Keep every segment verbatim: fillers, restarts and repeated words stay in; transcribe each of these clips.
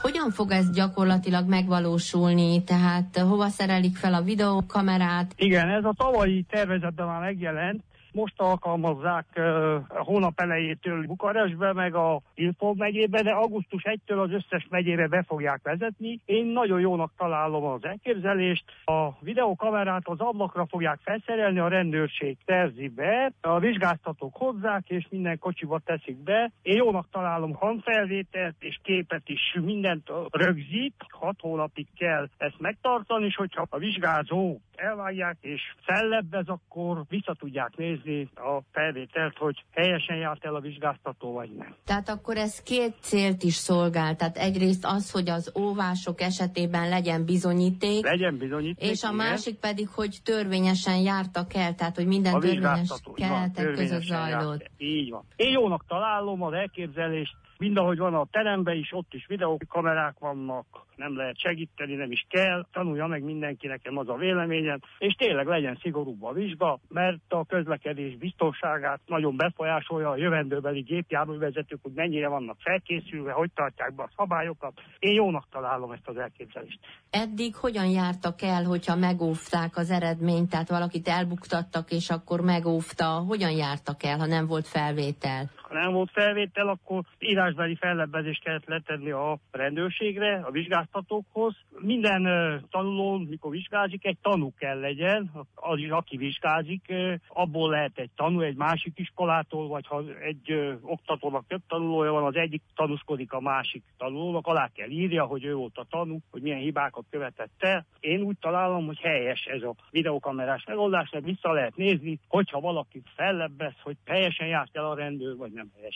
Hogyan fog ez gyakorlatilag megvalósulni? Tehát hova szerelik fel a videókamerát? Igen, ez a tavalyi tervezetben már megjelent. Most alkalmazzák uh, a hónap elejétől Bukarestbe, meg a Ilfov megyébe, de augusztus elsejétől az összes megyébe be fogják vezetni. Én nagyon jónak találom az elképzelést. A videókamerát az ablakra fogják felszerelni, a rendőrség szerzi be, a vizsgáztatók hozzák, és minden kocsiba teszik be. Én jónak találom hangfelvételt és képet is, mindent rögzít. Hat hónapig kell ezt megtartani, és hogyha a vizsgázó elvágják és fellebbez, akkor vissza tudják nézni a felvételt, hogy helyesen járt el a vizsgáztató, vagy nem. Tehát akkor ez két célt is szolgál. Tehát egyrészt az, hogy az óvások esetében legyen bizonyíték, legyen bizonyíték, és a igen. Másik pedig, hogy törvényesen jártak el, tehát hogy minden törvényes keretek között zajlott. Így van. Én jónak találom az elképzelést, mindahogy van a teremben is, ott is videókamerák vannak, nem lehet segíteni, nem is kell, tanulja meg mindenki, nekem az a véleményem, és tényleg legyen szigorúbb a vizsga, mert a közlekedés biztonságát nagyon befolyásolja a jövendőbeli gépjárművezetők, hogy mennyire vannak felkészülve, hogy tartják be a szabályokat. Én jónak találom ezt az elképzelést. Eddig hogyan jártak el, hogyha megóvták az eredményt, tehát valakit elbuktattak, és akkor megóvta, hogyan jártak el, ha nem volt felvétel? Ha nem volt felvétel, akkor írásbeli fellebbezést kellett letenni a rendőrségre, a vizsgáztatókhoz. Minden uh, tanuló, mikor vizsgázik, egy tanú kell legyen, az is, aki vizsgázik, uh, abból lehet egy tanú, egy másik iskolától, vagy ha egy uh, oktatónak több tanulója van, az egyik tanúskodik a másik tanulónak, alá kell írja, hogy ő volt a tanú, hogy milyen hibákat követett el. Én úgy találom, hogy helyes ez a videókamerás megoldás, mert vissza lehet nézni, hogyha valaki fellebbez, hogy helyesen járt el a rendőr, vagy nem.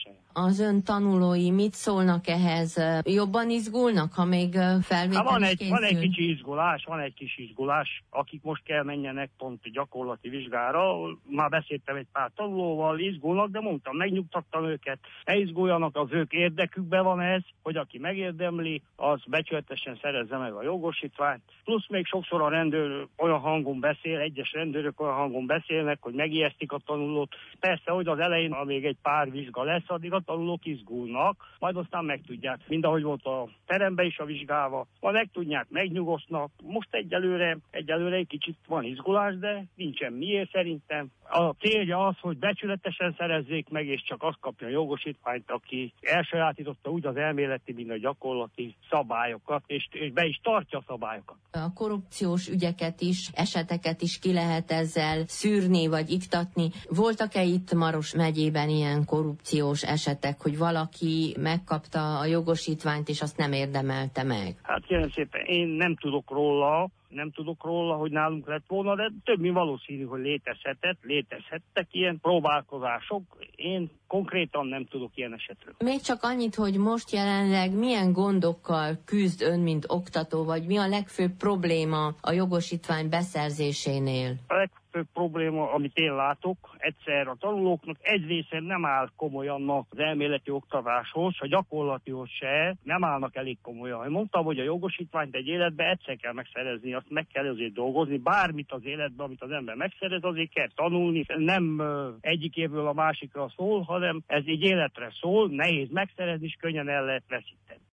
Az ön tanulói mit szólnak ehhez? Jobban izgulnak, ha még felvétel van is egy, készül? Van egy kicsi izgulás, van egy kis izgulás, akik most kell menjenek pont gyakorlati vizsgára. Már beszéltem egy pár tanulóval, izgulnak, de mondtam, megnyugtattam őket, ne izguljanak, az ők érdekükben van ez, hogy aki megérdemli, az becsületesen szerezze meg a jogosítványt. Plusz még sokszor a rendőr olyan hangon beszél, egyes rendőrök olyan hangon beszélnek, hogy megijesztik a tanulót. Persze, hogy az elején, amíg egy pár vizsga lesz, addig a tanulók izgulnak, majd aztán megtudják, mindahogy volt a teremben is a vizsgálva, majd megtudják, megnyugosznak. Most egyelőre, egyelőre egy kicsit van izgulás, de nincsen miért szerintem. A célja az, hogy becsületesen szerezzék meg, és csak azt kapja a jogosítványt, aki elsajátította úgy az elméleti, mint a gyakorlati szabályokat, és, és be is tartja a szabályokat. A korrupciós ügyeket is, eseteket is ki lehet ezzel szűrni, vagy iktatni. Voltak-e itt Maros megyében ilyen korrupciós esetek, hogy valaki megkapta a jogosítványt, és azt nem érdemelte meg? Hát kérem szépen, én nem tudok róla, nem tudok róla, hogy nálunk lett volna, de több mint valószínű, hogy létezhetett, létezhettek ilyen próbálkozások. Én konkrétan nem tudok ilyen esetről. Még csak annyit, hogy most jelenleg milyen gondokkal küzd ön, mint oktató, vagy mi a legfőbb probléma a jogosítvány beszerzésénél? A legfőbb probléma, amit én látok, egyszer a tanulóknak egy része nem áll komolyan az elméleti oktatáshoz, a gyakorlatihoz se, nem állnak elég komolyan. Én mondtam, hogy a jogosítványt egy életben egyszer kell megszerezni, azt meg kell azért dolgozni, bármit az életben, amit az ember megszerez, azért kell tanulni, nem egyik évről a másikra szól, hanem ez egy életre szól, nehéz megszerezni, és könnyen el lehet veszíteni.